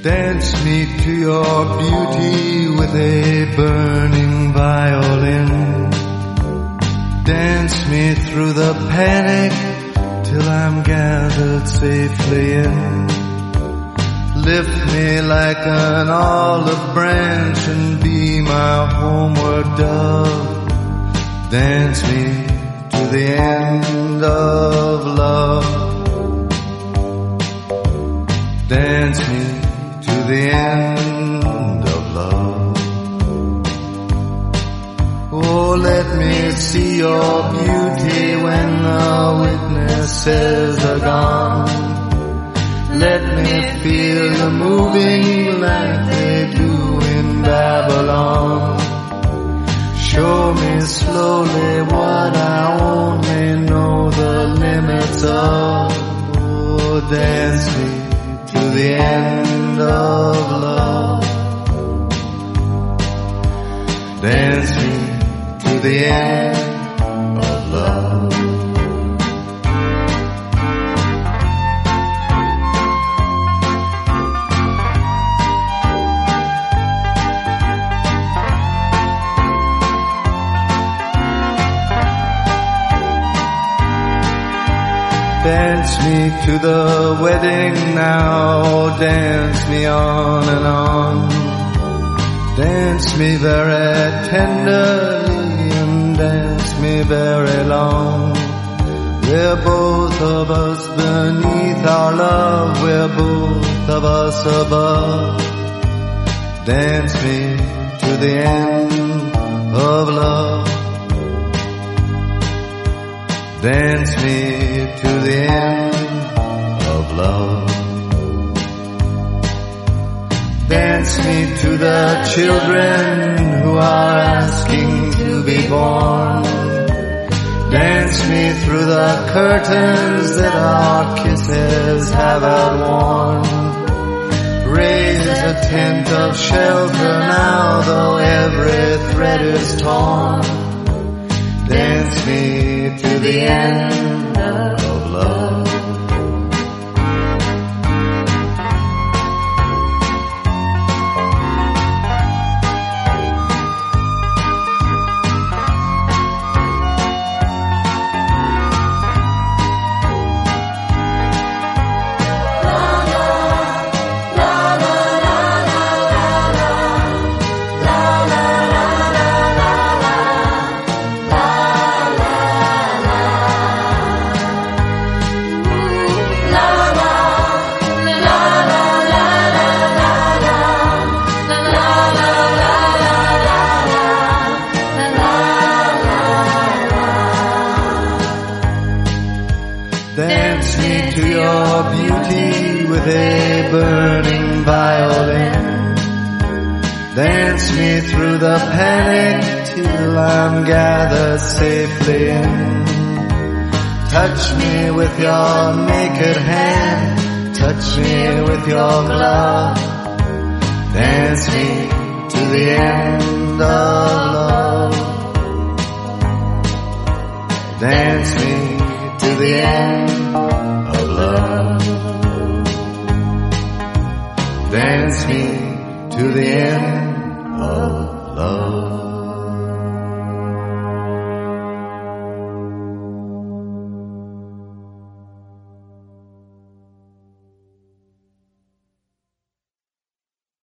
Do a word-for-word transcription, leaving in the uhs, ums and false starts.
Dance me to your beauty with a burning violin. Dance me through the panic till I'm gathered safely in. Lift me like an olive branch and be my homeward dove. Dance me to the end of love. Dance me to the end of love. Oh, let me see your beauty when the witnesses are gone. Let me feel you moving like they do in Babylon. Show me slowly what I only know the limits of. Oh, dance me to the end of love. Dance me to the end of love. Dance me to the wedding now, dance me on and on. Dance me very tenderly and dance me very long. We're both of us beneath our love, we're both of us above. Dance me to the end of love. Dance me to the end of love. Dance me to the children who are asking to be born. Dance me through the curtains that our kisses have outworn. Raise a tent of shelter now, though every thread is torn. Dance me to the end of love. Dance me to your beauty with a burning violin. Dance me through the panic till I'm gathered safely in. Touch me with your naked hand, touch me with your glove. Dance me to the end of love. Dance me to the end of love. Dance me to the end of love.